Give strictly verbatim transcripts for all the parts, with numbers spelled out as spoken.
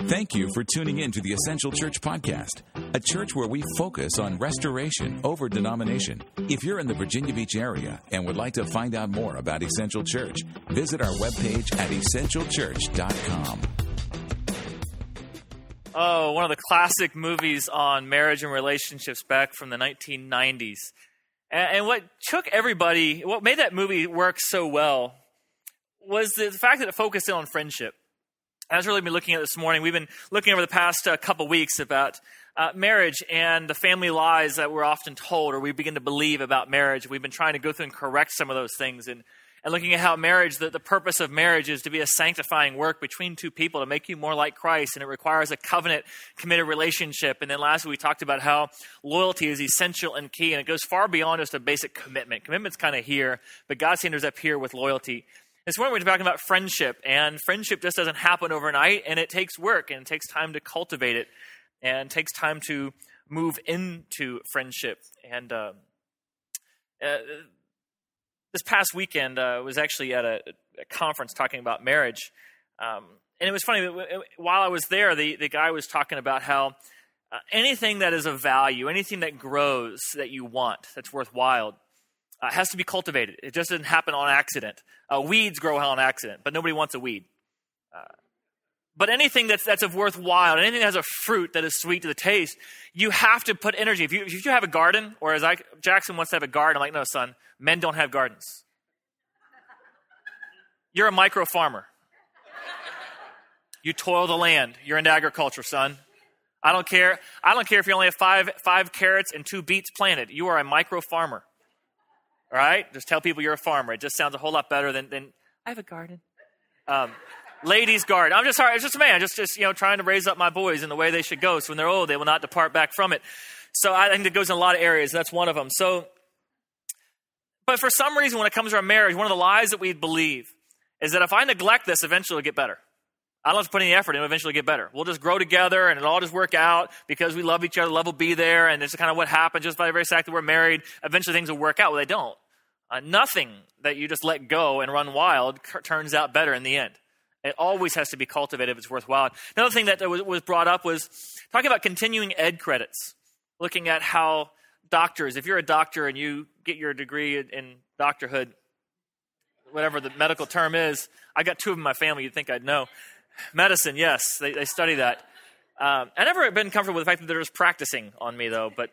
Thank you for tuning in to the Essential Church Podcast, a church where we focus on restoration over denomination. If you're in the Virginia Beach area and would like to find out more about Essential Church, visit our webpage at essential church dot com. Oh, one of the classic movies on marriage and relationships back from the nineteen nineties. And, and what took everybody, what made that movie work so well was the fact that it focused in on friendship. As we're really been looking at this morning, we've been looking over the past uh, couple weeks about uh, marriage and the family lies that we're often told or we begin to believe about marriage. We've been trying to go through and correct some of those things and, and looking at how marriage, the, the purpose of marriage is to be a sanctifying work between two people to make you more like Christ, and it requires a covenant committed relationship. And then lastly, we talked about how loyalty is essential and key, and it goes far beyond just a basic commitment. Commitment's kind of here, but God's standards up here with loyalty. This morning we're talking about friendship, and friendship just doesn't happen overnight, and it takes work, and it takes time to cultivate it, and it takes time to move into friendship. And uh, uh, this past weekend, I uh, was actually at a, a conference talking about marriage, um, and it was funny, while I was there, the, the guy was talking about how uh, anything that is of value, anything that grows that you want, that's worthwhile, Uh, has to be cultivated. It just doesn't happen on accident. Uh, weeds grow on accident, but nobody wants a weed. Uh, but anything that's that's of worthwhile, anything that has a fruit that is sweet to the taste, you have to put energy. If you if you have a garden, or as I Jackson wants to have a garden, I'm like, no, son, men don't have gardens. You're a micro farmer. You toil the land. You're into agriculture, son. I don't care. I don't care if you only have five five carrots and two beets planted. You are a micro farmer. All right? Just tell people you're a farmer. It just sounds a whole lot better than, than I have a garden. Um, ladies' garden. I'm just sorry. It's just a man. Just, just, you know, trying to raise up my boys in the way they should go. So when they're old, they will not depart back from it. So I think it goes in a lot of areas. That's one of them. So, but for some reason, when it comes to our marriage, one of the lies that we believe is that if I neglect this, eventually it'll get better. I don't have to put any effort in, it'll eventually get better. We'll just grow together and it'll all just work out because we love each other, love will be there, and it's kind of what happens just by the very fact that we're married. Eventually things will work out. Well, they don't. Uh, nothing that you just let go and run wild c- turns out better in the end. It always has to be cultivated if it's worthwhile. Another thing that was, was brought up was talking about continuing ed credits, looking at how doctors, if you're a doctor and you get your degree in, in doctorhood, whatever the medical term is, I got two of them in my family, you'd think I'd know. Medicine, yes, they, they study that. Um, I've never been comfortable with the fact that they're just practicing on me, though. But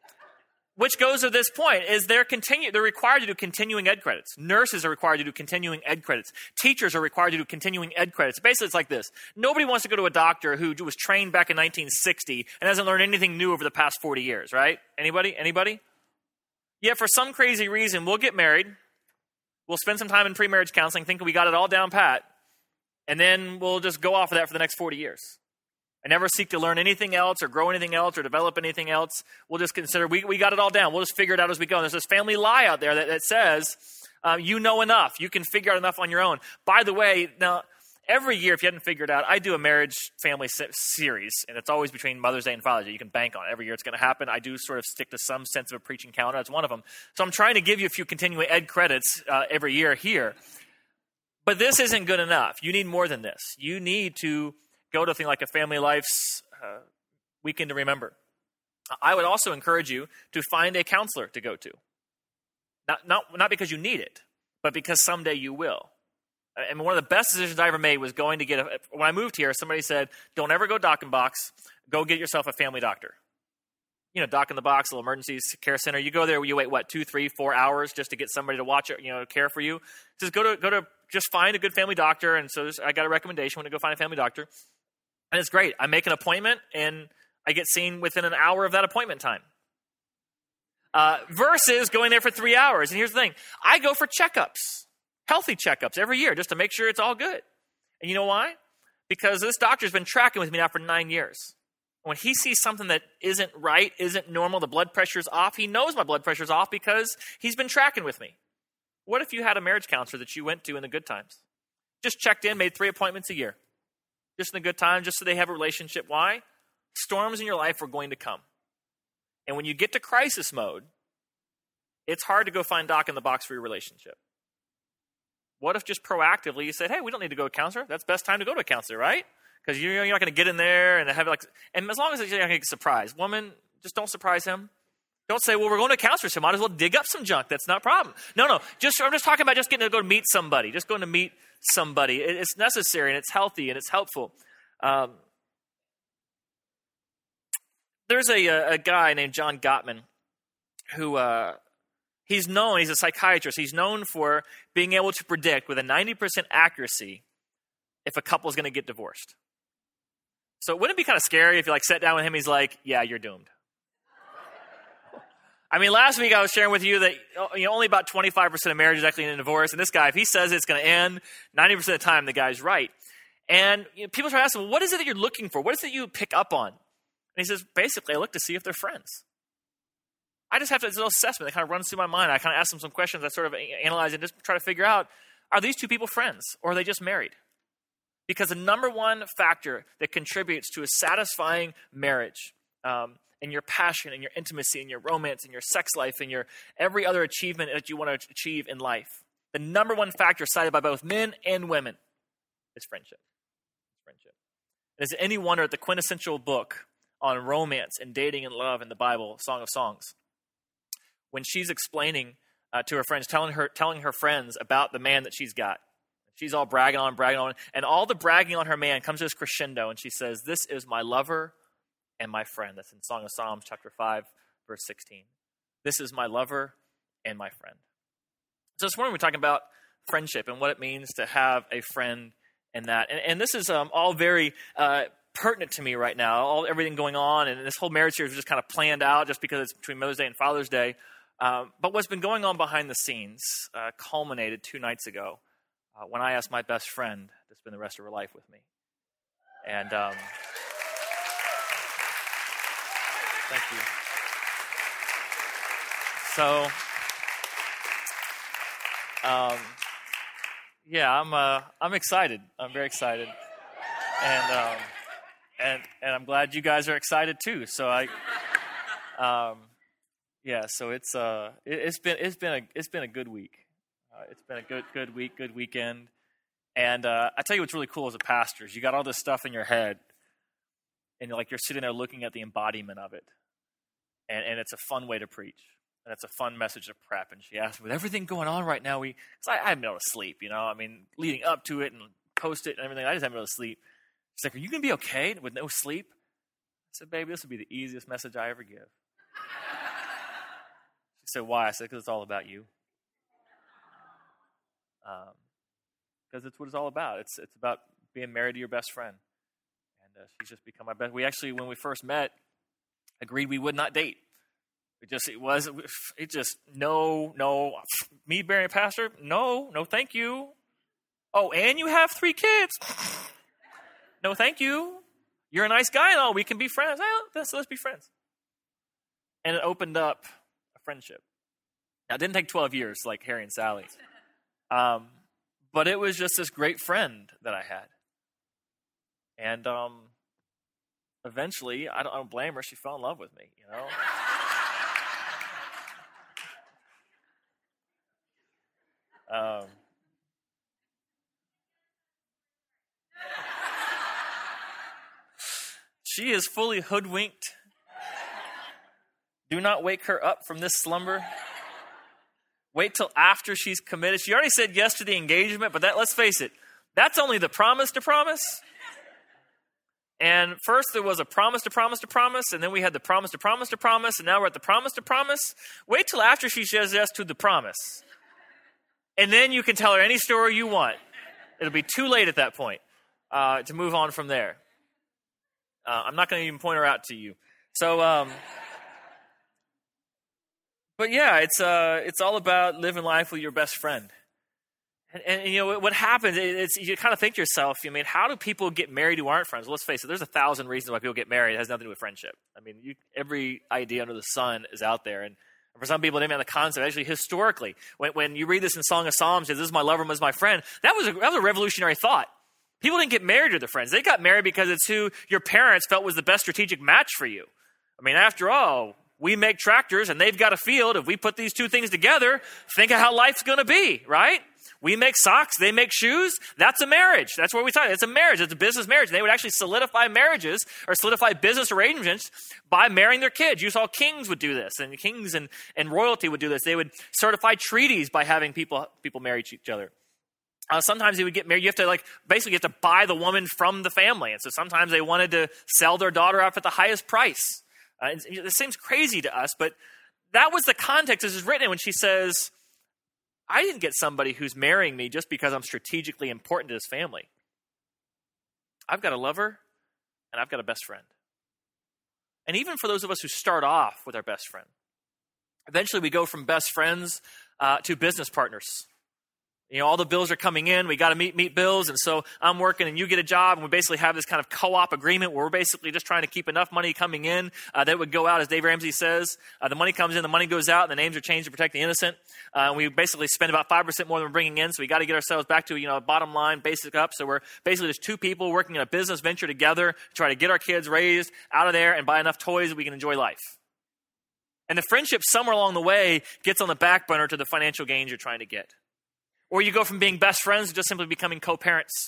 which goes to this point: is they're continue they're required to do continuing ed credits. Nurses are required to do continuing ed credits. Teachers are required to do continuing ed credits. Basically, it's like this: nobody wants to go to a doctor who was trained back in nineteen sixty and hasn't learned anything new over the past forty years. Right? Anybody? Anybody? Yet for some crazy reason, we'll get married. We'll spend some time in pre-marriage counseling, thinking we got it all down pat. And then we'll just go off of that for the next forty years. I never seek to learn anything else or grow anything else or develop anything else. We'll just consider we, we got it all down. We'll just figure it out as we go. And there's this family lie out there that, that says um, you know enough. You can figure out enough on your own. By the way, now, every year, if you hadn't figured out, I do a marriage family se- series, and it's always between Mother's Day and Father's Day. You can bank on it. Every year it's going to happen. I do sort of stick to some sense of a preaching calendar. That's one of them. So I'm trying to give you a few continuing ed credits uh, every year here. But this isn't good enough. You need more than this. You need to go to a thing like a Family Life's uh, Weekend to Remember. I would also encourage you to find a counselor to go to. Not, not, not because you need it, but because someday you will. And one of the best decisions I ever made was going to get a, when I moved here, somebody said, don't ever go doc and box, go get yourself a family doctor. You know, doc in the box, little emergency care center. You go there, you wait, what, two, three, four hours just to get somebody to watch it, you know, care for you. Just go to, go to, just find a good family doctor. And so I got a recommendation when to go find a family doctor. And it's great. I make an appointment and I get seen within an hour of that appointment time. Uh, versus going there for three hours. And here's the thing. I go for checkups, healthy checkups every year just to make sure it's all good. And you know why? Because this doctor's been tracking with me now for nine years. When he sees something that isn't right, isn't normal, the blood pressure's off, he knows my blood pressure's off because he's been tracking with me. What if you had a marriage counselor that you went to in the good times? Just checked in, made three appointments a year. Just in the good times, just so they have a relationship. Why? Storms in your life are going to come. And when you get to crisis mode, it's hard to go find doc in the box for your relationship. What if just proactively you said, hey, we don't need to go to a counselor. That's the best time to go to a counselor, right? because you know, you're not going to get in there and have like, and as long as you're not going to get surprised. Woman, just don't surprise him. Don't say, well, we're going to a counselor, so might as well dig up some junk. That's not a problem. No, no. Just I'm just talking about just getting to go meet somebody. Just going to meet somebody. It's necessary and it's healthy and it's helpful. Um, there's a, a guy named John Gottman who uh, he's known, he's a psychiatrist. He's known for being able to predict with a ninety percent accuracy if a couple is going to get divorced. So wouldn't it be kind of scary if you like sat down with him, he's like, yeah, you're doomed. I mean, last week I was sharing with you that you know, only about twenty-five percent of marriages actually end in divorce. And this guy, if he says it's going to end, ninety percent of the time the guy's right. And you know, people try to ask him, well, what is it that you're looking for? What is it you pick up on? And he says, basically, I look to see if they're friends. I just have to, it's an assessment that kind of runs through my mind. I kind of ask them some questions. I sort of analyze and just try to figure out, are these two people friends or are they just married? Because the number one factor that contributes to a satisfying marriage, um, and your passion and your intimacy and your romance and your sex life and your every other achievement that you want to achieve in life, the number one factor cited by both men and women is friendship. It's friendship. Is it any wonder that the quintessential book on romance and dating and love in the Bible, Song of Songs, when she's explaining uh, to her friends, telling her telling her friends about the man that she's got, she's all bragging on, bragging on, and all the bragging on her man comes to this crescendo, and she says, "This is my lover and my friend." That's in Song of Psalms, chapter five, verse sixteen. This is my lover and my friend. So this morning we're talking about friendship and what it means to have a friend in that. And, and this is um, all very uh, pertinent to me right now, all everything going on. And this whole marriage series was just kind of planned out just because it's between Mother's Day and Father's Day. Um, but what's been going on behind the scenes uh, culminated two nights ago uh, when I asked my best friend to spend the rest of her life with me. And... Um, Thank you. So, um, yeah, I'm uh, I'm excited. I'm very excited, and um, and and I'm glad you guys are excited too. So I, um, yeah. So it's uh, it, it's been it's been a it's been a good week. Uh, it's been a good good week, good weekend, and uh, I tell you what's really cool as a pastor is you got all this stuff in your head. And like you're sitting there looking at the embodiment of it. And, and it's a fun way to preach. And it's a fun message to prep. And she asked, with everything going on right now, we, cause I, I haven't been able to sleep, you know. I mean, leading up to it and post it and everything, I just haven't been able to sleep. She's like, are you going to be okay with no sleep? I said, baby, this would be the easiest message I ever give. She said, why? I said, because it's all about you. Um, because it's what it's all about. It's it's about being married to your best friend. Uh, she's just become my best. We actually, when we first met, agreed we would not date. It just, it was, it just, no, no, me being a pastor, no, no, thank you. Oh, and you have three kids. No, thank you. You're a nice guy and all, we can be friends. Well, let's, let's be friends. And it opened up a friendship. Now, it didn't take twelve years like Harry and Sally. Um, but it was just this great friend that I had. And um, eventually, I don't, I don't blame her. She fell in love with me, you know. um, she is fully hoodwinked. Do not wake her up from this slumber. Wait till after she's committed. She already said yes to the engagement, but that, let's face it, that's only the promise to promise. And first there was a promise to promise to promise, and then we had the promise to promise to promise, and now we're at the promise to promise. Wait till after she says yes to the promise. And then you can tell her any story you want. It'll be too late at that point uh, to move on from there. Uh, I'm not going to even point her out to you. So, um, but yeah, it's uh, it's all about living life with your best friend. And, and, you know, what happens, it's, you kind of think to yourself, I mean, how do people get married who aren't friends? Well, let's face it, there's a thousand reasons why people get married. It has nothing to do with friendship. I mean, you, every idea under the sun is out there. And for some people, they may have the concept, actually, historically, when, when you read this in Song of Psalms, this is my lover, this is my friend, that was, a, that was a revolutionary thought. People didn't get married to their friends. They got married because it's who your parents felt was the best strategic match for you. I mean, after all, we make tractors and they've got a field. If we put these two things together, think of how life's going to be, right? We make socks, they make shoes. That's a marriage. That's what we talk. It's a marriage. It's a business marriage. They would actually solidify marriages or solidify business arrangements by marrying their kids. You saw kings would do this, and kings and, and royalty would do this. They would certify treaties by having people people marry each other. Uh, sometimes they would get married. You have to like basically you have to buy the woman from the family, and so sometimes they wanted to sell their daughter off at the highest price. Uh, it, it seems crazy to us, but that was the context this is written in when she says, I didn't get somebody who's marrying me just because I'm strategically important to this family. I've got a lover, and I've got a best friend. And even for those of us who start off with our best friend, eventually we go from best friends uh, to business partners. You know, all the bills are coming in. We got to meet meet bills. And so I'm working and you get a job. And we basically have this kind of co-op agreement where we're basically just trying to keep enough money coming in uh, that would go out, as Dave Ramsey says. Uh, the money comes in, the money goes out, and the names are changed to protect the innocent. Uh, and we basically spend about five percent more than we're bringing in. So we got to get ourselves back to, you know, bottom line, basic up. So we're basically just two people working in a business venture together to try to get our kids raised out of there and buy enough toys that we can enjoy life. And the friendship somewhere along the way gets on the back burner to the financial gains you're trying to get. Or you go from being best friends to just simply becoming co-parents.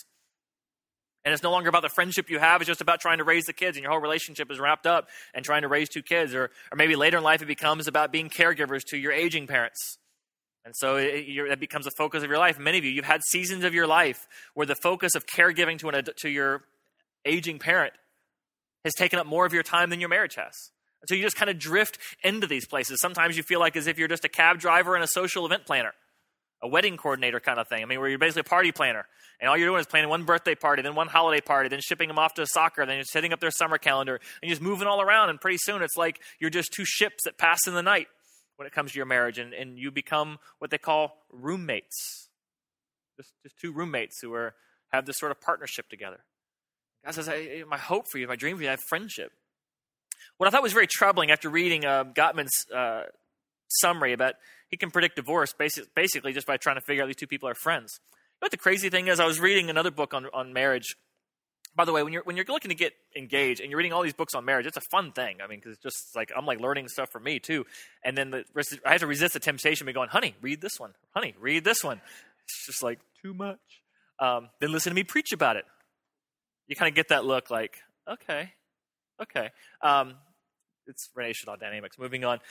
And it's no longer about the friendship you have. It's just about trying to raise the kids. And your whole relationship is wrapped up in trying to raise two kids. Or, or maybe later in life it becomes about being caregivers to your aging parents. And so it, it, that becomes the focus of your life. Many of you, you've had seasons of your life where the focus of caregiving to, an, to your aging parent has taken up more of your time than your marriage has. And so you just kind of drift into these places. Sometimes you feel like as if you're just a cab driver and a social event planner. A wedding coordinator kind of thing. I mean, where you're basically a party planner. And all you're doing is planning one birthday party, then one holiday party, then shipping them off to soccer, then you're setting up their summer calendar, and you're just moving all around. And pretty soon it's like you're just two ships that pass in the night when it comes to your marriage. And, and you become what they call roommates. Just, just two roommates who are have this sort of partnership together. God says, I, my hope for you, my dream for you, I have friendship. What I thought was very troubling after reading uh, Gottman's uh, summary about he can predict divorce basic, basically just by trying to figure out these two people are friends. You know what the crazy thing is? I was reading another book on, on marriage. By the way, when you're when you're looking to get engaged and you're reading all these books on marriage, it's a fun thing. I mean, because it's just like I'm like learning stuff for me too. And then the, I have to resist the temptation of going, honey, read this one. Honey, read this one. It's just like too much. Um, then listen to me preach about it. You kind of get that look like, okay, okay. Um, it's relational dynamics. Moving on.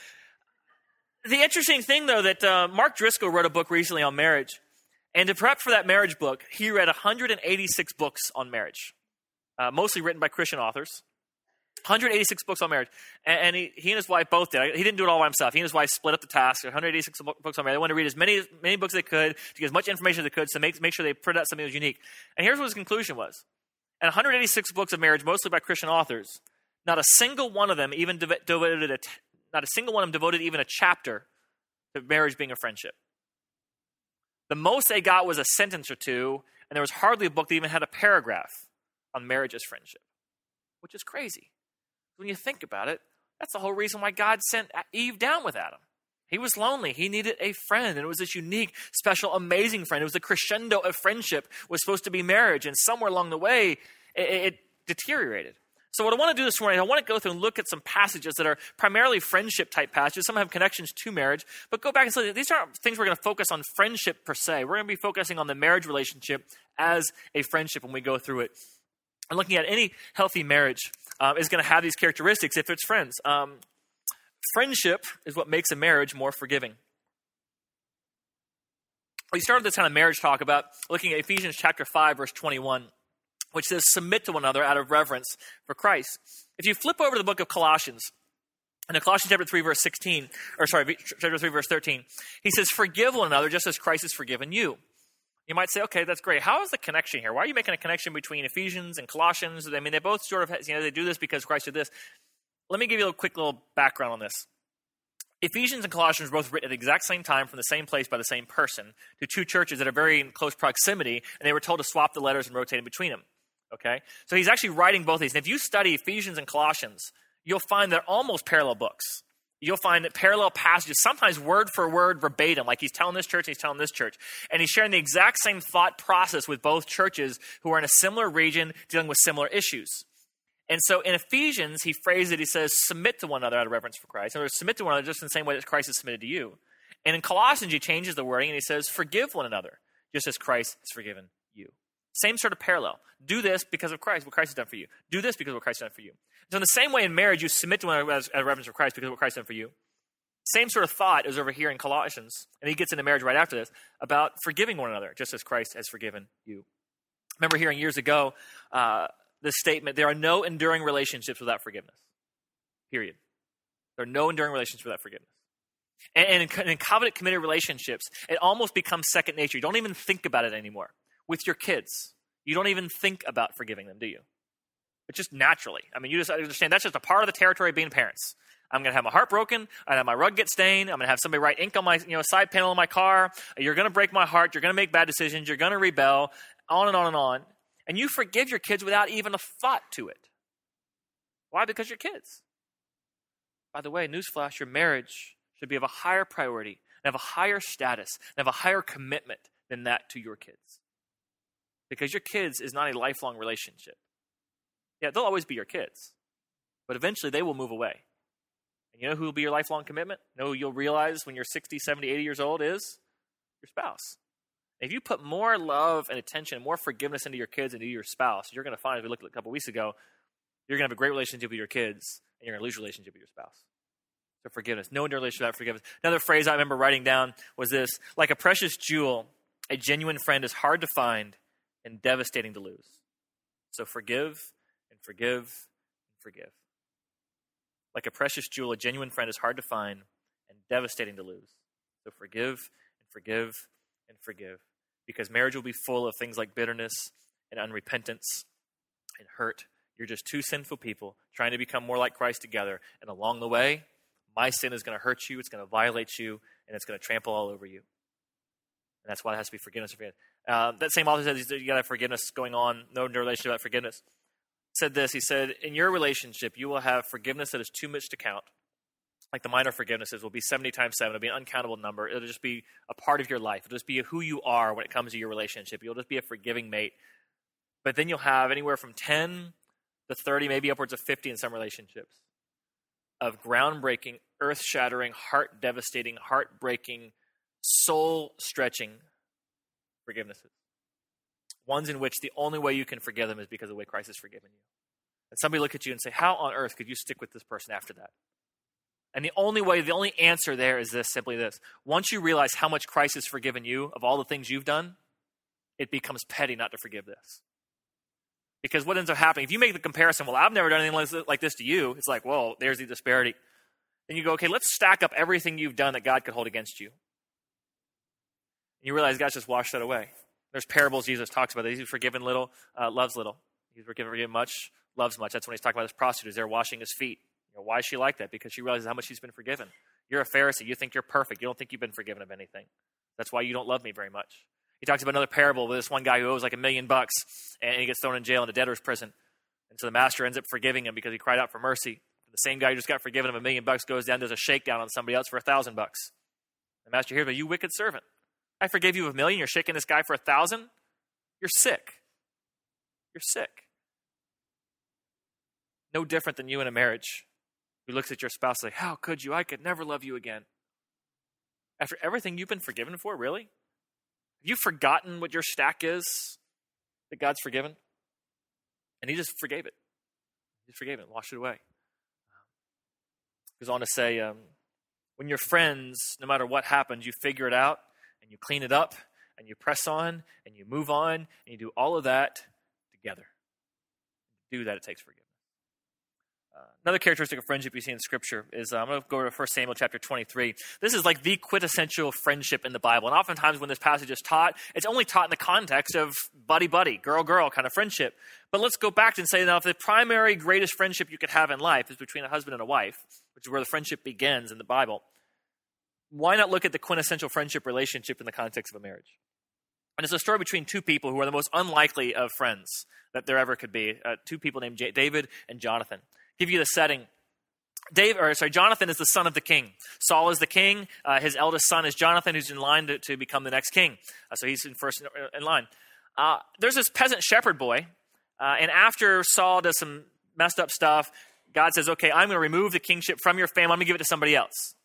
The interesting thing, though, that uh, Mark Driscoll wrote a book recently on marriage. And to prep for that marriage book, he read one hundred eighty-six books on marriage, uh, mostly written by Christian authors. one hundred eighty-six books on marriage. And, and he, he and his wife both did. He didn't do it all by himself. He and his wife split up the task. one hundred eighty-six books on marriage. They wanted to read as many, many books as they could to get as much information as they could to make, make sure they printed out something that was unique. And here's what his conclusion was. And one hundred eighty-six books of marriage, mostly by Christian authors, not a single one of them even devoted a, not a single one of them devoted even a chapter to marriage being a friendship. The most they got was a sentence or two, and there was hardly a book that even had a paragraph on marriage as friendship, which is crazy. When you think about it, that's the whole reason why God sent Eve down with Adam. He was lonely. He needed a friend, and it was this unique, special, amazing friend. It was the crescendo of friendship was supposed to be marriage, and somewhere along the way, it, it deteriorated. So what I want to do this morning, I want to go through and look at some passages that are primarily friendship-type passages. Some have connections to marriage, but go back and say, these aren't things we're going to focus on friendship per se. We're going to be focusing on the marriage relationship as a friendship when we go through it. And looking at any healthy marriage uh, is going to have these characteristics if it's friends. Um, friendship is what makes a marriage more forgiving. We started this kind of marriage talk about looking at Ephesians chapter five, verse twenty-one. Which says, submit to one another out of reverence for Christ. If you flip over to the book of Colossians, in Colossians chapter three, verse sixteen, or sorry, chapter three, verse thirteen, he says, forgive one another just as Christ has forgiven you. You might say, okay, that's great. How is the connection here? Why are you making a connection between Ephesians and Colossians? I mean, they both sort of, you know, they do this because Christ did this. Let me give you a quick little background on this. Ephesians and Colossians were both written at the exact same time from the same place by the same person to two churches that are very in close proximity, and they were told to swap the letters and rotate in between them. Okay, so he's actually writing both these. And if you study Ephesians and Colossians, you'll find they're almost parallel books. You'll find that parallel passages, sometimes word for word, verbatim, like he's telling this church and he's telling this church. And he's sharing the exact same thought process with both churches who are in a similar region dealing with similar issues. And so in Ephesians, he phrased it, he says, submit to one another out of reverence for Christ. In other words, submit to one another just in the same way that Christ has submitted to you. And in Colossians, he changes the wording and he says, forgive one another, just as Christ has forgiven you. Same sort of parallel. Do this because of Christ, what Christ has done for you. Do this because of what Christ has done for you. So in the same way in marriage, you submit to one another as a reverence for Christ because of what Christ has done for you. Same sort of thought is over here in Colossians, and he gets into marriage right after this, about forgiving one another, just as Christ has forgiven you. I remember hearing years ago uh, this statement, there are no enduring relationships without forgiveness. Period. There are no enduring relationships without forgiveness. And, and in, in covenant-committed relationships, it almost becomes second nature. You don't even think about it anymore. With your kids, you don't even think about forgiving them, do you? It's just naturally. I mean, you just understand that's just a part of the territory of being parents. I'm going to have my heart broken. I'm going to have my rug get stained. I'm going to have somebody write ink on my you know, side panel of my car. You're going to break my heart. You're going to make bad decisions. You're going to rebel, on and on and on. And you forgive your kids without even a thought to it. Why? Because you're kids. By the way, newsflash, your marriage should be of a higher priority and have a higher status and have a higher commitment than that to your kids. Because your kids is not a lifelong relationship. Yeah, they'll always be your kids. But eventually they will move away. And you know who will be your lifelong commitment? You know who you'll realize when you're sixty, seventy, eighty years old is? Your spouse. If you put more love and attention, more forgiveness into your kids and into your spouse, you're going to find, as we looked at a couple weeks ago, you're going to have a great relationship with your kids, and you're going to lose your relationship with your spouse. So forgiveness. No enduring relationship without forgiveness. Another phrase I remember writing down was this: like a precious jewel, a genuine friend is hard to find and devastating to lose. So forgive and forgive and forgive. Like a precious jewel, a genuine friend is hard to find and devastating to lose. So forgive and forgive and forgive. Because marriage will be full of things like bitterness and unrepentance and hurt. You're just two sinful people trying to become more like Christ together. And along the way, my sin is going to hurt you, it's going to violate you, and it's going to trample all over you. And that's why it has to be forgiveness and forgiveness. Uh, that same author says you got to have forgiveness going on, no relationship without forgiveness. Said this, he said, in your relationship, you will have forgiveness that is too much to count. Like the minor forgivenesses will be seventy times seven. It'll be an uncountable number. It'll just be a part of your life. It'll just be who you are when it comes to your relationship. You'll just be a forgiving mate. But then you'll have anywhere from ten to thirty, maybe upwards of fifty in some relationships, of groundbreaking, earth-shattering, heart-devastating, heart-breaking, soul-stretching forgivenesses. Ones in which the only way you can forgive them is because of the way Christ has forgiven you. And somebody look at you and say, how on earth could you stick with this person after that? And the only way, the only answer there is this, simply this. Once you realize how much Christ has forgiven you of all the things you've done, it becomes petty not to forgive this. Because what ends up happening, if you make the comparison, well, I've never done anything like this to you, it's like, well, there's the disparity. Then you go, okay, let's stack up everything you've done that God could hold against you. And you realize God's just washed that away. There's parables Jesus talks about. He's forgiven little, uh, loves little. He's forgiven, forgiven much, loves much. That's when he's talking about this prostitute. He's there washing his feet. You know, why is she like that? Because she realizes how much she's been forgiven. You're a Pharisee. You think you're perfect. You don't think you've been forgiven of anything. That's why you don't love me very much. He talks about another parable with this one guy who owes like a million bucks, and he gets thrown in jail in a debtor's prison. And so the master ends up forgiving him because he cried out for mercy. The same guy who just got forgiven of a million bucks goes down, does a shakedown on somebody else for a thousand bucks. The master hears, but you wicked servant. I forgave you of a million. You're shaking this guy for a thousand? You're sick. You're sick. No different than you in a marriage who looks at your spouse and says, how could you? I could never love you again. After everything you've been forgiven for, really? Have you forgotten what your stack is that God's forgiven? And he just forgave it. He just forgave it, washed it away. He goes on to say, um, when you're friends, no matter what happens, you figure it out and you clean it up and you press on and you move on and you do all of that together. To do that, it takes forgiveness. Uh, another characteristic of friendship you see in Scripture is, uh, I'm going to go to First Samuel chapter twenty-three. This is like the quintessential friendship in the Bible. And oftentimes when this passage is taught, it's only taught in the context of buddy-buddy, girl-girl kind of friendship. But let's go back and say, now, if the primary greatest friendship you could have in life is between a husband and a wife, which is where the friendship begins in the Bible, why not look at the quintessential friendship relationship in the context of a marriage? And it's a story between two people who are the most unlikely of friends that there ever could be. Uh, two people named J- David and Jonathan. Give you the setting. Dave, or sorry, Jonathan is the son of the king. Saul is the king. Uh, his eldest son is Jonathan, who's in line to, to become the next king. Uh, so he's in first in, in line. Uh, there's this peasant shepherd boy, uh, and after Saul does some messed up stuff, God says, okay, I'm going to remove the kingship from your family. I'm going to give it to somebody else.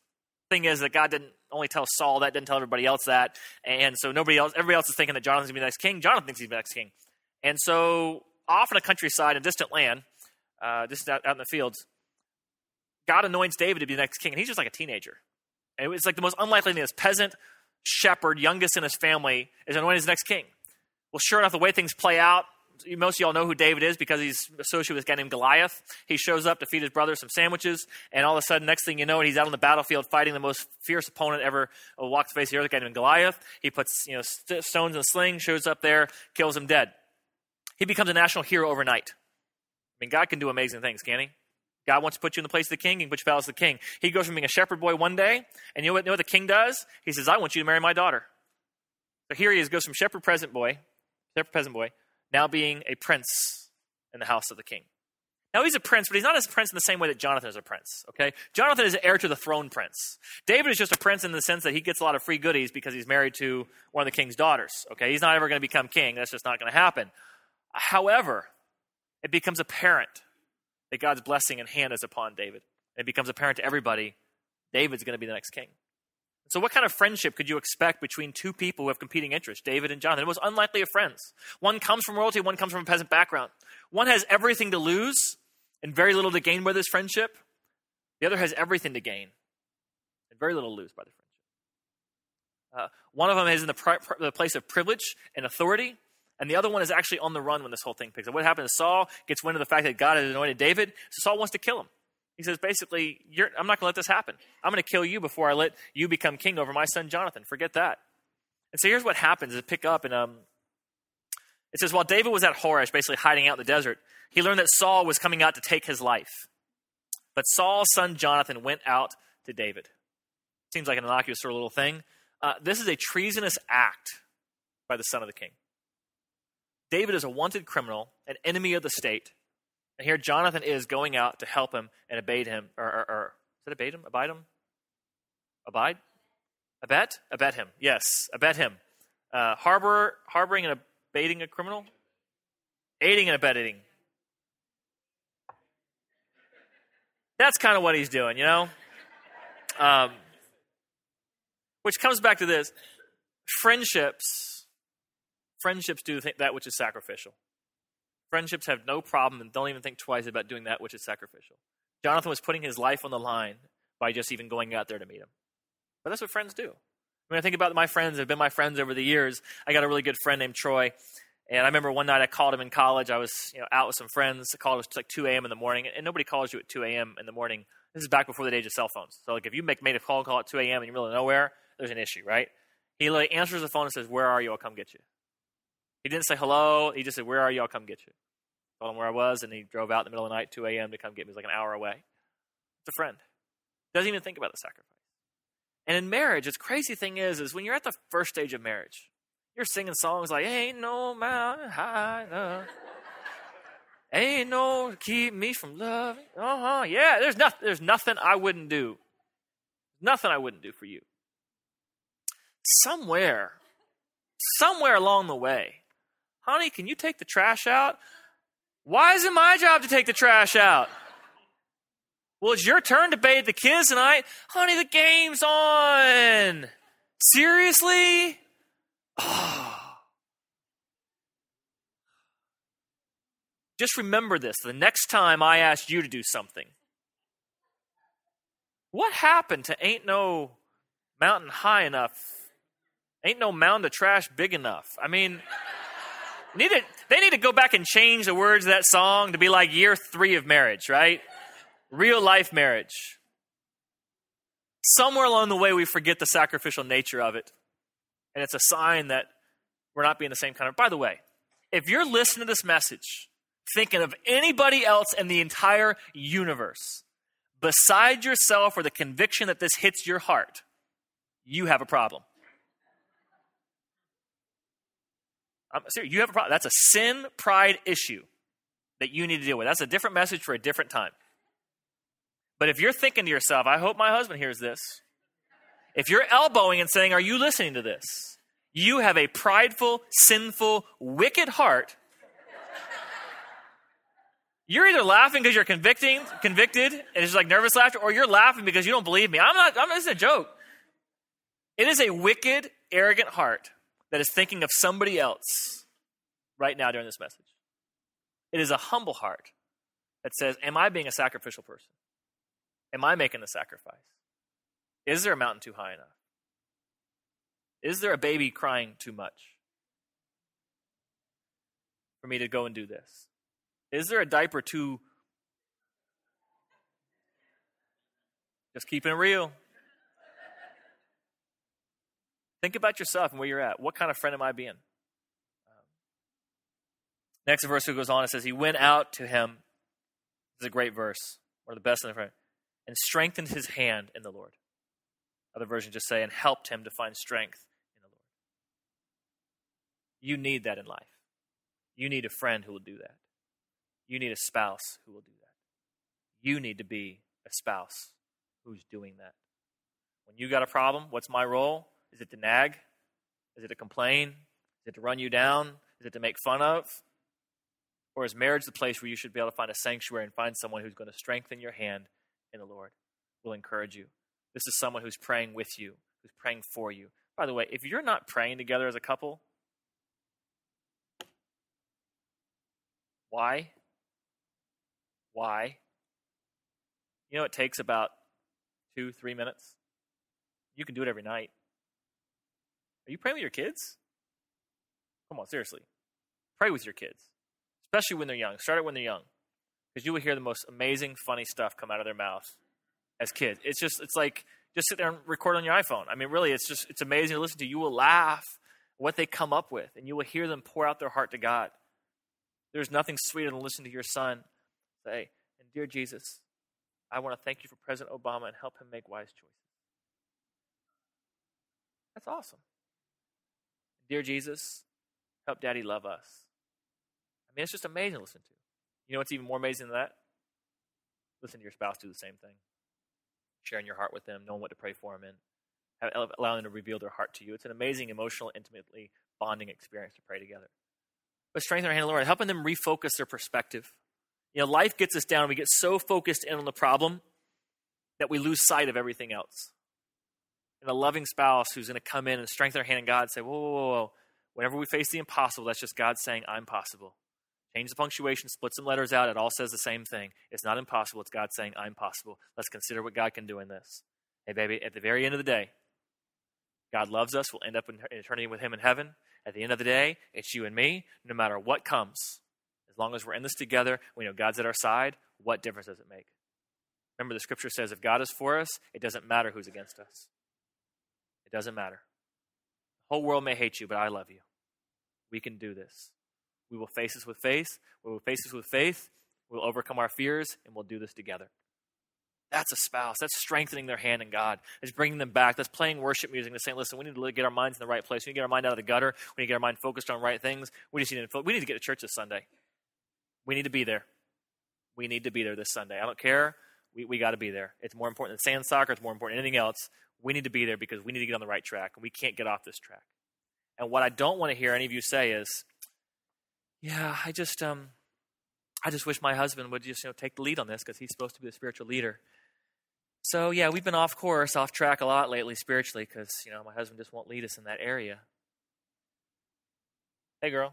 Thing is that God didn't only tell Saul that, didn't tell everybody else that. And so nobody else, everybody else is thinking that Jonathan's going to be the next king. Jonathan thinks he's the next king. And so off in a countryside, in distant land, uh, just out, out in the fields, God anoints David to be the next king. And he's just like a teenager. And it was like the most unlikely thing. This peasant shepherd, youngest in his family, is anointed as the next king. Well, sure enough, the way things play out, most of y'all know who David is because he's associated with a guy named Goliath. He shows up to feed his brother some sandwiches, and all of a sudden, next thing you know, he's out on the battlefield fighting the most fierce opponent ever walked the face of the earth, a guy named Goliath. He puts you know st- stones in a sling, shows up there, kills him dead. He becomes a national hero overnight. I mean, God can do amazing things, can't he? God wants to put you in the place of the king. He can put you as the king. He goes from being a shepherd boy one day, and you know what, you know what the king does? He says, I want you to marry my daughter. So here he is, goes from shepherd peasant boy, shepherd peasant boy, now being a prince in the house of the king. Now he's a prince, but he's not a prince in the same way that Jonathan is a prince, okay? Jonathan is an heir to the throne prince. David is just a prince in the sense that he gets a lot of free goodies because he's married to one of the king's daughters, okay? He's not ever going to become king. That's just not going to happen. However, it becomes apparent that God's blessing and hand is upon David. It becomes apparent to everybody, David's going to be the next king. So what kind of friendship could you expect between two people who have competing interests, David and Jonathan? It was unlikely of friends. One comes from royalty, one comes from a peasant background. One has everything to lose and very little to gain by this friendship. The other has everything to gain and very little to lose by the friendship. Uh, one of them is in the, pri- the place of privilege and authority, and the other one is actually on the run when this whole thing picks up. What happened is Saul gets wind of the fact that God has anointed David, so Saul wants to kill him. He says, basically, you're, I'm not going to let this happen. I'm going to kill you before I let you become king over my son Jonathan. Forget that. And so here's what happens. Is pick up, and um, it says, while David was at Horesh, basically hiding out in the desert, he learned that Saul was coming out to take his life. But Saul's son Jonathan went out to David. Seems like an innocuous sort of little thing. Uh, this is a treasonous act by the son of the king. David is a wanted criminal, an enemy of the state. And here Jonathan is going out to help him and abate him, or, or, or is it abate him? Abide him? Abide? Abet? Abet him. Yes, abet him. Uh, harbor, harboring and abating a criminal? Aiding and abetting. That's kind of what he's doing, you know? Um, which comes back to this. Friendships, friendships do that which is sacrificial. Friendships have no problem and don't even think twice about doing that which is sacrificial. Jonathan was putting his life on the line by just even going out there to meet him. But that's what friends do. When I think about my friends that have been my friends over the years, I got a really good friend named Troy. And I remember one night I called him in college. I was you know, out with some friends. I called, it was like two a.m. in the morning. And nobody calls you at two a.m. in the morning. This is back before the age of cell phones. So like if you make made a call call at two a.m. and you're in the middle of nowhere, there's an issue, right? He like answers the phone and says, where are you? I'll come get you. He didn't say hello. He just said, where are you? I'll come get you. I told him where I was, and he drove out in the middle of the night, two a.m. to come get me. It was like an hour away. It's a friend. Doesn't even think about the sacrifice. And in marriage, the crazy thing is, is when you're at the first stage of marriage, you're singing songs like, ain't no mountain high enough. Ain't no keep me from loving. Uh-huh. Yeah, there's, no, there's nothing I wouldn't do. Nothing I wouldn't do for you. Somewhere, somewhere along the way, honey, can you take the trash out? Why is it my job to take the trash out? Well, it's your turn to bathe the kids tonight. Honey, the game's on. Seriously? Oh. Just remember this. The next time I asked you to do something, what happened to ain't no mountain high enough? Ain't no mound of trash big enough? I mean... Need to, they need to go back and change the words of that song to be like year three of marriage, right? Real life marriage. Somewhere along the way, we forget the sacrificial nature of it. And it's a sign that we're not being the same kind of... By the way, if you're listening to this message, thinking of anybody else in the entire universe, beside yourself or the conviction that this hits your heart, you have a problem. I'm serious, you have a problem. That's a sin pride issue that you need to deal with. That's a different message for a different time. But if you're thinking to yourself, I hope my husband hears this. If you're elbowing and saying, are you listening to this? You have a prideful, sinful, wicked heart. You're either laughing because you're convicting, convicted, and it's like nervous laughter, or you're laughing because you don't believe me. I'm not, I'm, this is a joke. It is a wicked, arrogant heart that is thinking of somebody else right now during this message. It is a humble heart that says, am I being a sacrificial person? Am I making the sacrifice? Is there a mountain too high enough? Is there a baby crying too much for me to go and do this? Is there a diaper too... Just keeping it real. Think about yourself and where you're at. What kind of friend am I being? Um, next verse who goes on, it says, he went out to him. This is a great verse. One of the best in the front. And strengthened his hand in the Lord. Other versions just say, and helped him to find strength in the Lord. You need that in life. You need a friend who will do that. You need a spouse who will do that. You need to be a spouse who's doing that. When you got a problem, what's my role? Is it to nag? Is it to complain? Is it to run you down? Is it to make fun of? Or is marriage the place where you should be able to find a sanctuary and find someone who's going to strengthen your hand in the Lord, will encourage you? This is someone who's praying with you, who's praying for you. By the way, if you're not praying together as a couple, why? Why? You know, it takes about two, three minutes. You can do it every night. Are you praying with your kids? Come on, seriously. Pray with your kids, especially when they're young. Start it when they're young, because you will hear the most amazing, funny stuff come out of their mouth as kids. It's just, it's like, just sit there and record on your iPhone. I mean, really, it's just, it's amazing to listen to. You will laugh at what they come up with, and you will hear them pour out their heart to God. There's nothing sweeter than listening to your son say, and dear Jesus, I want to thank you for President Obama and help him make wise choices. That's awesome. Dear Jesus, help Daddy love us. I mean, it's just amazing to listen to. You know what's even more amazing than that? Listen to your spouse do the same thing. Sharing your heart with them, knowing what to pray for them in, allowing them to reveal their heart to you. It's an amazing, emotional, intimately bonding experience to pray together. But strengthen our hand in the Lord, helping them refocus their perspective. You know, life gets us down. We get so focused in on the problem that we lose sight of everything else. And a loving spouse who's going to come in and strengthen their hand in God and say, whoa, whoa, whoa, whoa. Whenever we face the impossible, that's just God saying, I'm possible. Change the punctuation, split some letters out. It all says the same thing. It's not impossible. It's God saying, I'm possible. Let's consider what God can do in this. Hey, baby, at the very end of the day, God loves us. We'll end up in eternity with him in heaven. At the end of the day, it's you and me, no matter what comes. As long as we're in this together, we know God's at our side. What difference does it make? Remember, the scripture says, if God is for us, it doesn't matter who's against us. It doesn't matter. The whole world may hate you, but I love you. We can do this. We will face this with faith. We will face this with faith. We'll overcome our fears, and we'll do this together. That's a spouse. That's strengthening their hand in God. That's bringing them back. That's playing worship music. That's saying, listen, we need to get our minds in the right place. We need to get our mind out of the gutter. We need to get our mind focused on right things. We just need to, we need to get to church this Sunday. We need to be there. We need to be there this Sunday. I don't care. We, we got to be there. It's more important than sand soccer. It's more important than anything else. We need to be there because we need to get on the right track. And we can't get off this track. And what I don't want to hear any of you say is, yeah, I just um, I just wish my husband would just you know take the lead on this because he's supposed to be the spiritual leader. So, yeah, we've been off course, off track a lot lately spiritually because, you know, my husband just won't lead us in that area. Hey, girl.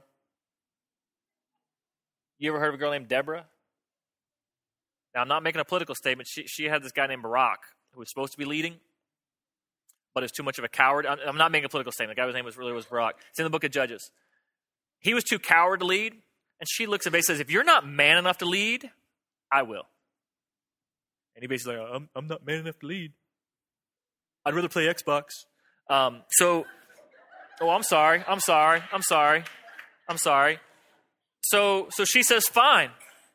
You ever heard of a girl named Deborah? Now, I'm not making a political statement. She she had this guy named Barak who was supposed to be leading, but is too much of a coward. I'm, I'm not making a political statement. The guy's name was really was Barak. It's in the book of Judges. He was too coward to lead, and she looks at him and says, if you're not man enough to lead, I will. And he basically like, I'm, I'm not man enough to lead. I'd rather play Xbox. Um, so, oh, I'm sorry. I'm sorry. I'm sorry. I'm sorry. So, so she says, fine.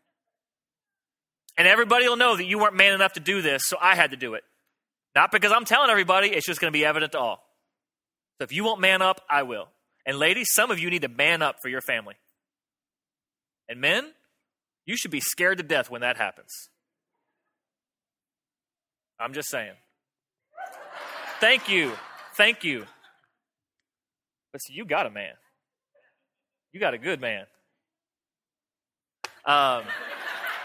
And everybody will know that you weren't man enough to do this, so I had to do it. Not because I'm telling everybody, it's just going to be evident to all. So if you won't man up, I will. And ladies, some of you need to man up for your family. And men, you should be scared to death when that happens. I'm just saying. Thank you. Thank you. But see, you got a man. You got a good man. Um,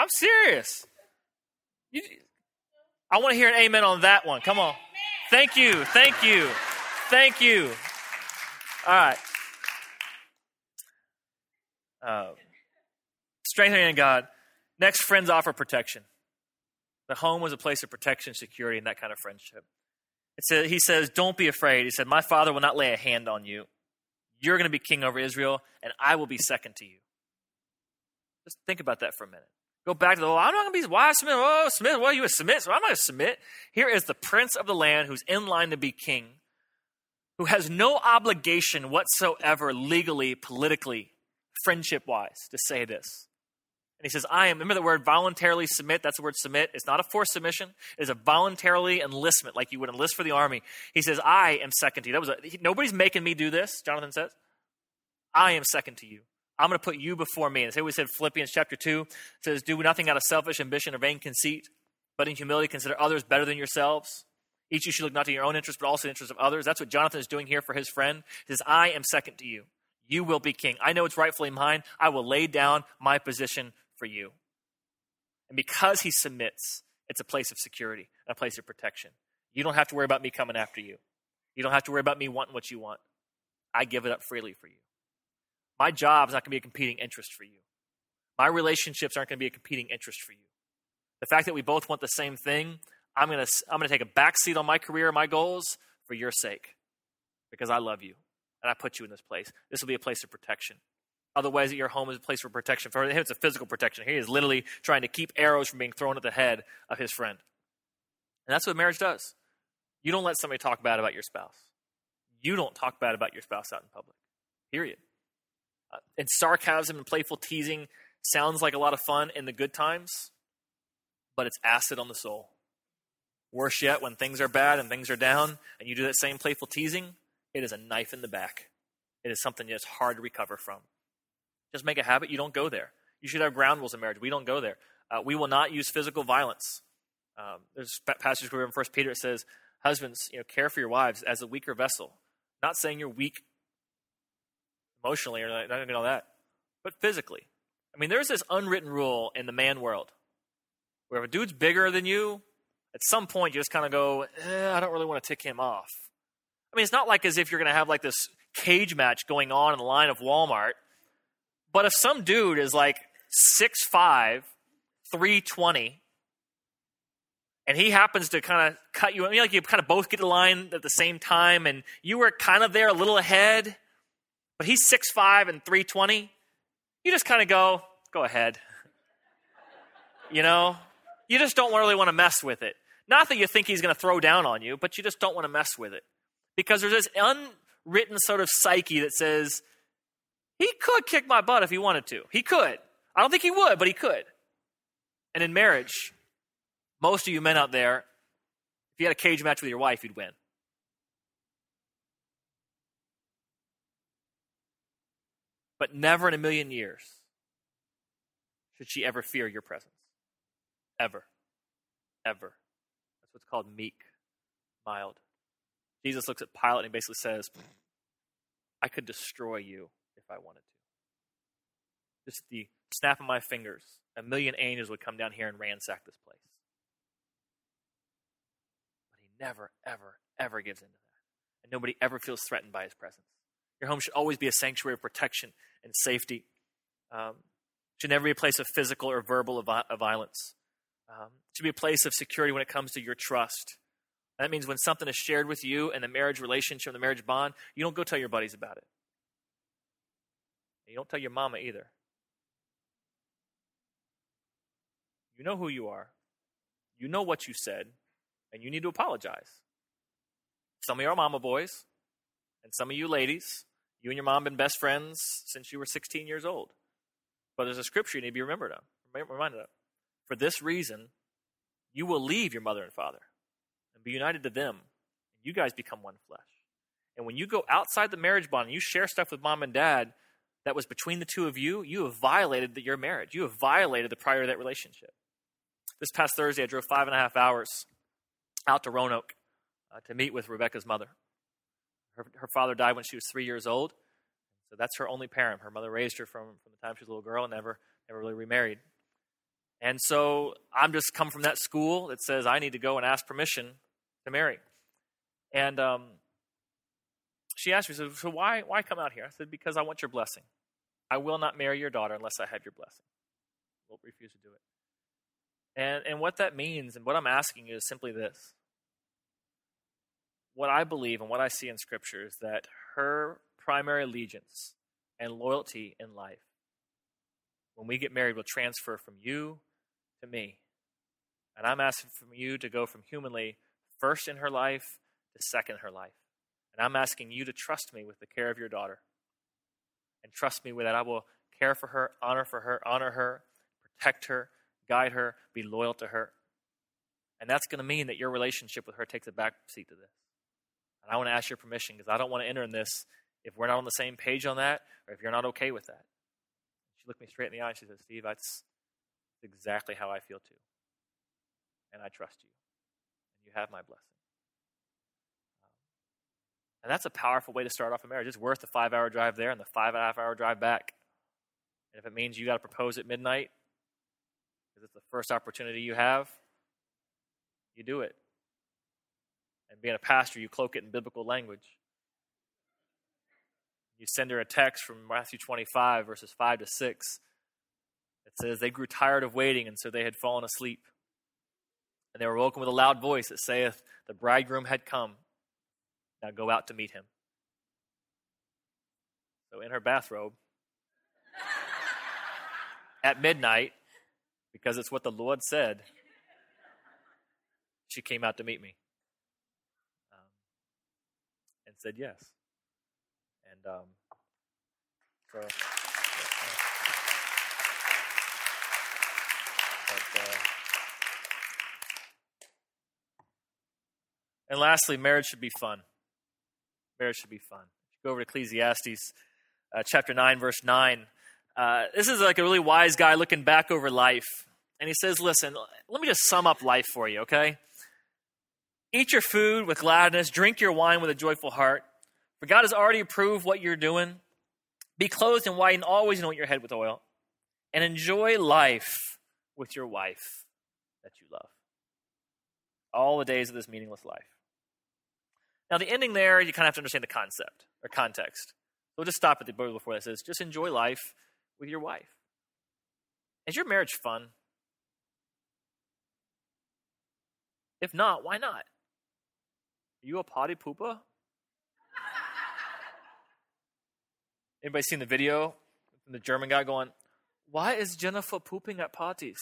I'm serious. You, I want to hear an amen on that one. Come on. Thank you. Thank you. Thank you. All right. Uh, strengthening in God. Next, friends offer protection. The home was a place of protection, security, and that kind of friendship. It said, he says, don't be afraid. He said, my father will not lay a hand on you. You're going to be king over Israel, and I will be second to you. Just think about that for a minute. Go back to the, oh, I'm not going to be, why submit? Oh, submit, what, you would submit? So I'm not going to submit. Here is the prince of the land who's in line to be king, who has no obligation whatsoever legally, politically, friendship-wise to say this. And he says, I am, remember the word voluntarily submit? That's the word submit. It's not a forced submission. It is a voluntarily enlistment, like you would enlist for the army. He says, I am second to you. That was a, he, nobody's making me do this, Jonathan says. I am second to you. I'm going to put you before me. And say we said Philippians chapter two says, do nothing out of selfish ambition or vain conceit, but in humility consider others better than yourselves. Each of you should look not to your own interest, but also the interest of others. That's what Jonathan is doing here for his friend. He says, I am second to you. You will be king. I know it's rightfully mine. I will lay down my position for you. And because he submits, it's a place of security, a place of protection. You don't have to worry about me coming after you. You don't have to worry about me wanting what you want. I give it up freely for you. My job is not going to be a competing interest for you. My relationships aren't going to be a competing interest for you. The fact that we both want the same thing, I'm going to I'm going to take a back seat on my career, my goals, for your sake, because I love you and I put you in this place. This will be a place of protection. Otherwise, your home is a place for protection. For him, it's a physical protection. He is literally trying to keep arrows from being thrown at the head of his friend. And that's what marriage does. You don't let somebody talk bad about your spouse. You don't talk bad about your spouse out in public, period. Uh, and sarcasm and playful teasing sounds like a lot of fun in the good times, but it's acid on the soul. Worse yet, when things are bad and things are down, and you do that same playful teasing, it is a knife in the back. It is something that's hard to recover from. Just make a habit. You don't go there. You should have ground rules in marriage. We don't go there. Uh, we will not use physical violence. Um, there's a passage where in First Peter it says, husbands, you know, care for your wives as a weaker vessel. Not saying you're weak emotionally or not even all that, but physically. I mean, there's this unwritten rule in the man world where if a dude's bigger than you, at some point you just kind of go, eh, I don't really want to tick him off. I mean, it's not like as if you're going to have like this cage match going on in the line of Walmart. But if some dude is like six five, three twenty, and he happens to kind of cut you, I mean, like you kind of both get the line at the same time, and you were kind of there a little ahead, but he's six five and three twenty, you just kind of go, go ahead. You know? You just don't really want to mess with it. Not that you think he's going to throw down on you, but you just don't want to mess with it. Because there's this unwritten sort of psyche that says, he could kick my butt if he wanted to. He could. I don't think he would, but he could. And in marriage, most of you men out there, if you had a cage match with your wife, you'd win. But never in a million years should she ever fear your presence. Ever. Ever. That's what's called meek, mild. Jesus looks at Pilate and he basically says, I could destroy you if I wanted to. Just the snap of my fingers, a million angels would come down here and ransack this place. But he never, ever, ever gives in to that. And nobody ever feels threatened by his presence. Your home should always be a sanctuary of protection and safety. Um, it should never be a place of physical or verbal of, of violence. Um, it should be a place of security when it comes to your trust. And that means when something is shared with you in the marriage relationship, the marriage bond, you don't go tell your buddies about it. You don't tell your mama either. You know who you are. You know what you said, and you need to apologize. Some of you are mama boys, and some of you ladies, you and your mom have been best friends since you were sixteen years old. But there's a scripture you need to be remembered of, reminded of. For this reason, you will leave your mother and father and be united to them, and you guys become one flesh. And when you go outside the marriage bond and you share stuff with mom and dad that was between the two of you, you have violated the, your marriage. You have violated the prior to that relationship. This past Thursday, I drove five and a half hours out to Roanoke uh, to meet with Rebecca's mother. Her, her father died when she was three years old, so that's her only parent. Her mother raised her from, from the time she was a little girl and never, never really remarried. And so I'm just come from that school that says I need to go and ask permission to marry. And um, she asked me, so, so why, why come out here? I said, because I want your blessing. I will not marry your daughter unless I have your blessing. We'll refuse to do it. And, and what that means and what I'm asking you is simply this. What I believe and what I see in Scripture is that her primary allegiance and loyalty in life, when we get married, will transfer from you to me. And I'm asking from you to go from humanly first in her life to second in her life. And I'm asking you to trust me with the care of your daughter. And trust me with that I will care for her, honor for her, honor her, protect her, guide her, be loyal to her. And that's going to mean that your relationship with her takes a back seat to this. And I want to ask your permission because I don't want to enter in this if we're not on the same page on that or if you're not okay with that. She looked me straight in the eye and she said, Steve, that's exactly how I feel too. And I trust you. And you have my blessing. And that's a powerful way to start off a marriage. It's worth the five-hour drive there and the five-and-a-half-hour drive back. And if it means you got to propose at midnight because it's the first opportunity you have, you do it. And being a pastor, you cloak it in biblical language. You send her a text from Matthew twenty-five, verses five to six. It says, they grew tired of waiting, and so they had fallen asleep. And they were woken with a loud voice that saith, the bridegroom had come. Now go out to meet him. So in her bathrobe, at midnight, because it's what the Lord said, she came out to meet me. Um, and said yes. And um, so... But, uh, and lastly, marriage should be fun. Marriage should be fun. Go over to Ecclesiastes uh, chapter nine, verse nine. Uh, this is like a really wise guy looking back over life. And he says, listen, let me just sum up life for you, okay? Eat your food with gladness. Drink your wine with a joyful heart. For God has already approved what you're doing. Be clothed in white and always anoint your head with oil. And enjoy life with your wife that you love. All the days of this meaningless life. Now, the ending there, you kind of have to understand the concept or context. We'll just stop at the book before that says, just enjoy life with your wife. Is your marriage fun? If not, why not? Are you a potty pooper? Anybody seen the video from the German guy going, why is Jennifer pooping at parties?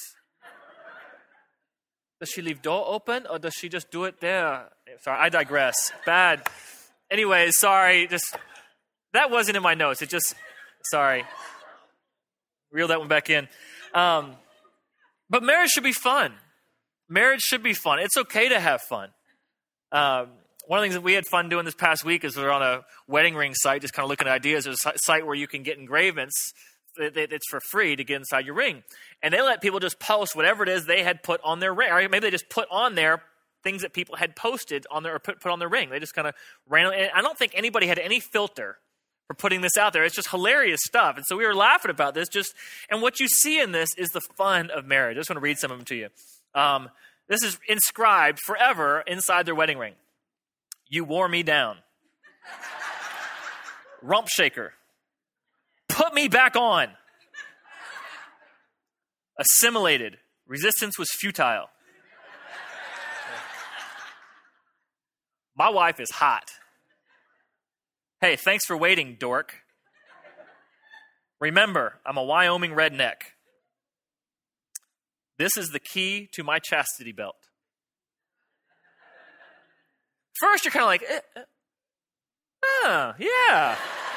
Does she leave door open or does she just do it there? Sorry, I digress. Bad. Anyways, sorry. Just that wasn't in my notes. It just, sorry. Reel that one back in. Um, but marriage should be fun. Marriage should be fun. It's okay to have fun. Um, one of the things that we had fun doing this past week is we were on a wedding ring site, just kind of looking at ideas. There's a site where you can get engravements. It's for free to get inside your ring. And they let people just post whatever it is they had put on their ring. Or maybe they just put on there things that people had posted on their, or put, put on their ring. They just kind of ran. And I don't think anybody had any filter for putting this out there. It's just hilarious stuff. And so we were laughing about this. Just And what you see in this is the fun of marriage. I just want to read some of them to you. Um, this is inscribed forever inside their wedding ring. You wore me down. Rump shaker. Put me back on. Assimilated. Resistance was futile. My wife is hot. Hey, thanks for waiting, dork. Remember, I'm a Wyoming redneck. This is the key to my chastity belt. First, you're kind of like, eh, eh, oh, yeah.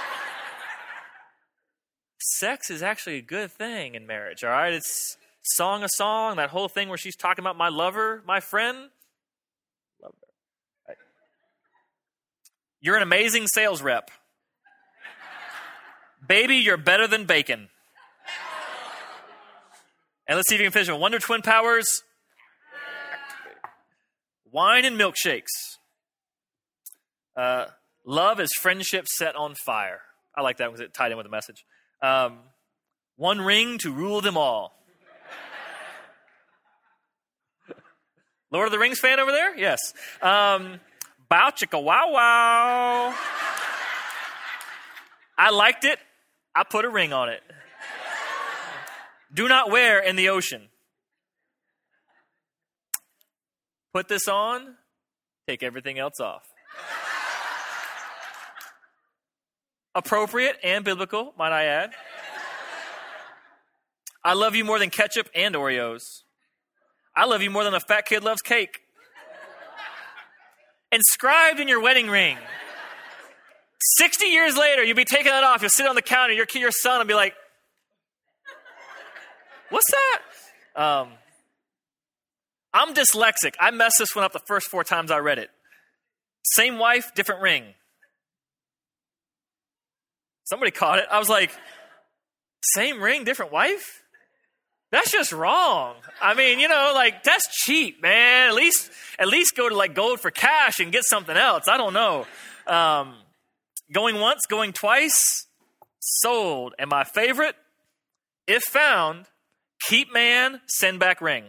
Sex is actually a good thing in marriage, all right? It's song a song, that whole thing where she's talking about my lover, my friend. Love her. Right. You're an amazing sales rep. Baby, you're better than bacon. And let's see if you can finish with Wonder Twin Powers. Wine and milkshakes. Uh, love is friendship set on fire. I like that because it tied in with the message. Um, one ring to rule them all. Lord of the Rings fan over there? Yes. Um, Bow chicka wow wow. I liked it. I put a ring on it. Do not wear in the ocean. Put this on, take everything else off. Appropriate and biblical, might I add. I love you more than ketchup and Oreos. I love you more than a fat kid loves cake. Inscribed in your wedding ring. sixty years later, you'll be taking that off. You'll sit on the counter, your, your son will be like, what's that? Um, I'm dyslexic. I messed this one up the first four times I read it. Same wife, different ring. Somebody caught it. I was like, same ring, different wife? That's just wrong. I mean, you know, like, that's cheap, man. At least, at least go to like Gold for Cash and get something else. I don't know. Um, going once, going twice, sold. And my favorite, if found, keep man, send back ring.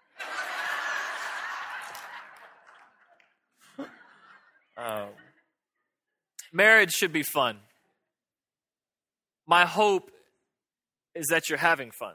um, marriage should be fun. My hope is that you're having fun.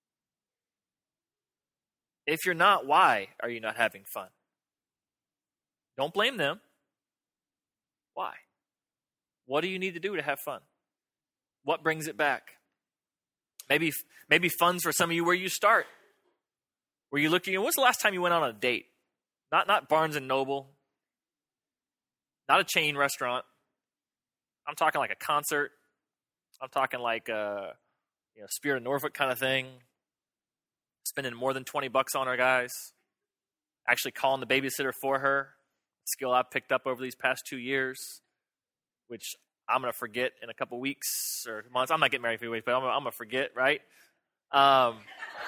If you're not, why are you not having fun? Don't blame them. Why? What do you need to do to have fun? What brings it back? Maybe maybe fun's for some of you where you start. Where you look, you know, when's the last time you went on a date? Not not Barnes and Noble. Not a chain restaurant. I'm talking like a concert. I'm talking like a you know, Spirit of Norfolk kind of thing. Spending more than twenty bucks on her, guys. Actually calling the babysitter for her. Skill I've picked up over these past two years, which I'm going to forget in a couple weeks or months. I'm not getting married for a few weeks, but I'm, I'm going to forget, right? Um,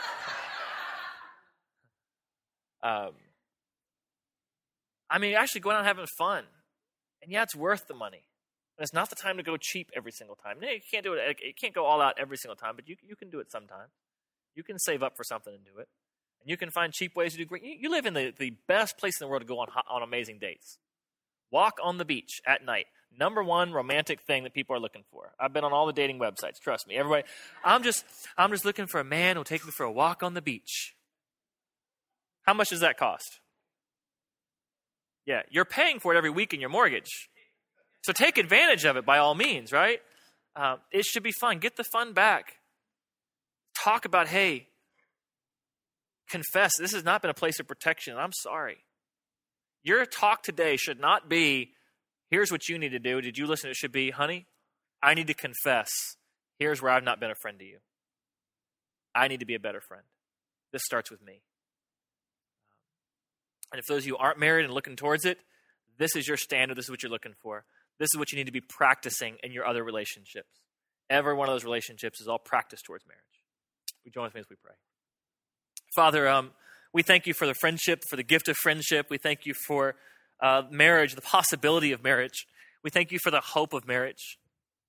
um, I mean, actually going out and having fun. And yeah, it's worth the money. And it's not the time to go cheap every single time. No, you can't do it. You can't go all out every single time, but you you can do it sometime. You can save up for something and do it. And you can find cheap ways to do great. You, you live in the, the best place in the world to go on on amazing dates. Walk on the beach at night. Number one romantic thing that people are looking for. I've been on all the dating websites. Trust me. Everybody, I'm just I'm just looking for a man who'll take me for a walk on the beach. How much does that cost? Yeah, you're paying for it every week in your mortgage. So take advantage of it by all means, right? Uh, it should be fun. Get the fun back. Talk about, hey, confess, this has not been a place of protection, and I'm sorry. Your talk today should not be, here's what you need to do. Did you listen? It should be, honey, I need to confess. Here's where I've not been a friend to you. I need to be a better friend. This starts with me. And if those of you aren't married and looking towards it, this is your standard. This is what you're looking for. This is what you need to be practicing in your other relationships. Every one of those relationships is all practice towards marriage. We join with me as we pray. Father, um, we thank you for the friendship, for the gift of friendship. We thank you for uh, marriage, the possibility of marriage. We thank you for the hope of marriage.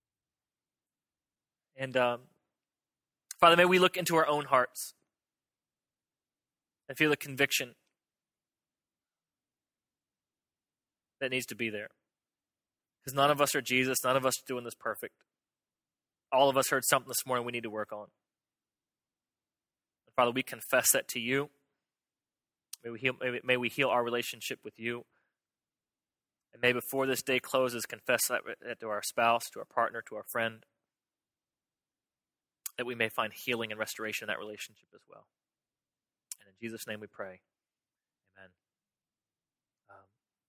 And um, Father, may we look into our own hearts and feel the conviction that needs to be there. Because none of us are Jesus. None of us are doing this perfect. All of us heard something this morning we need to work on. And Father, we confess that to you. May we heal, may, may we heal our relationship with you. And may before this day closes, confess that, that to our spouse, to our partner, to our friend, that we may find healing and restoration in that relationship as well. And in Jesus' name we pray. Amen. Um,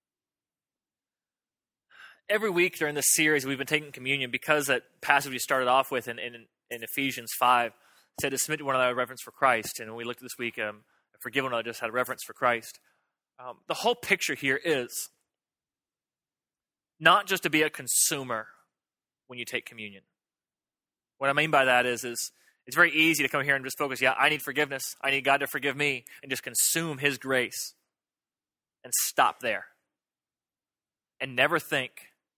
every week during this series, we've been taking communion because that passage we started off with in, in, in Ephesians five said to submit to one another reverence for Christ. And when we looked at this week, um, forgive one another, just had reverence for Christ. Um, the whole picture here is not just to be a consumer when you take communion. What I mean by that is, is it's very easy to come here and just focus, yeah, I need forgiveness. I need God to forgive me, and just consume his grace and stop there. And never think,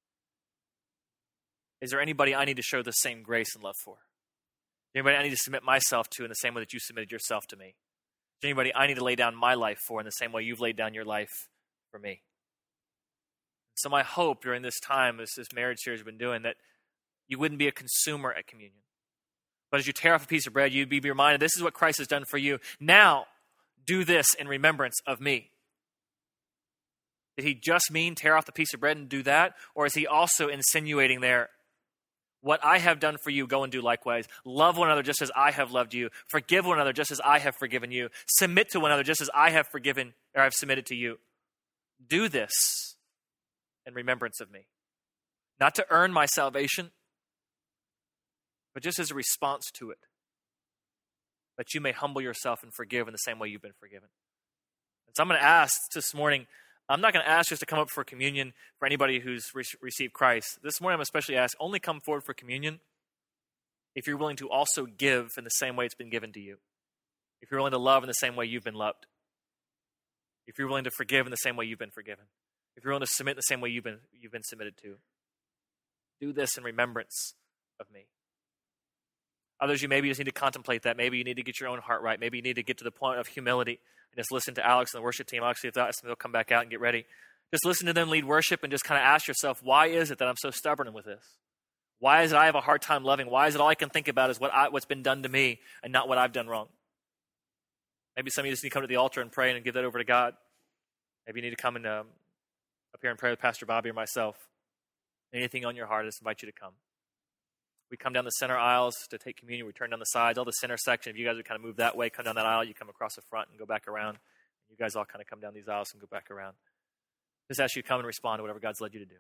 is there anybody I need to show the same grace and love for? Anybody I need to submit myself to in the same way that you submitted yourself to me? there anybody I need to lay down my life for in the same way you've laid down your life for me? So my hope during this time, as this marriage series we've been doing, that you wouldn't be a consumer at communion. But as you tear off a piece of bread, you'd be reminded, this is what Christ has done for you. Now, do this in remembrance of me. Did he just mean tear off the piece of bread and do that? Or is he also insinuating there, what I have done for you, go and do likewise. Love one another just as I have loved you. Forgive one another just as I have forgiven you. Submit to one another just as I have forgiven, or I've submitted to you. Do this in remembrance of me. Not to earn my salvation, but just as a response to it. That you may humble yourself and forgive in the same way you've been forgiven. And so I'm going to ask this morning, I'm not going to ask just to come up for communion for anybody who's re- received Christ. This morning I'm especially asked, only come forward for communion if you're willing to also give in the same way it's been given to you. If you're willing to love in the same way you've been loved. If you're willing to forgive in the same way you've been forgiven. If you're willing to submit in the same way you've been, you've been submitted to. Do this in remembrance of me. Others, you maybe just need to contemplate that. Maybe you need to get your own heart right. Maybe you need to get to the point of humility and just listen to Alex and the worship team. Actually, if that, they'll come back out and get ready. Just listen to them lead worship and just kind of ask yourself, why is it that I'm so stubborn with this? Why is it I have a hard time loving? Why is it all I can think about is what I, what's been done to me and not what I've done wrong? Maybe some of you just need to come to the altar and pray and give that over to God. Maybe you need to come and um, up here and pray with Pastor Bobby or myself. Anything on your heart, I just invite you to come. We come down the center aisles to take communion. We turn down the sides. All the center section, if you guys would kind of move that way, come down that aisle, you come across the front and go back around. You guys all kind of come down these aisles and go back around. Just ask you to come and respond to whatever God's led you to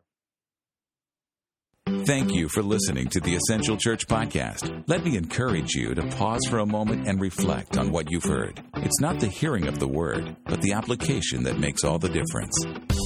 do. Thank you for listening to the Essential Church Podcast. Let me encourage you to pause for a moment and reflect on what you've heard. It's not the hearing of the word, but the application that makes all the difference.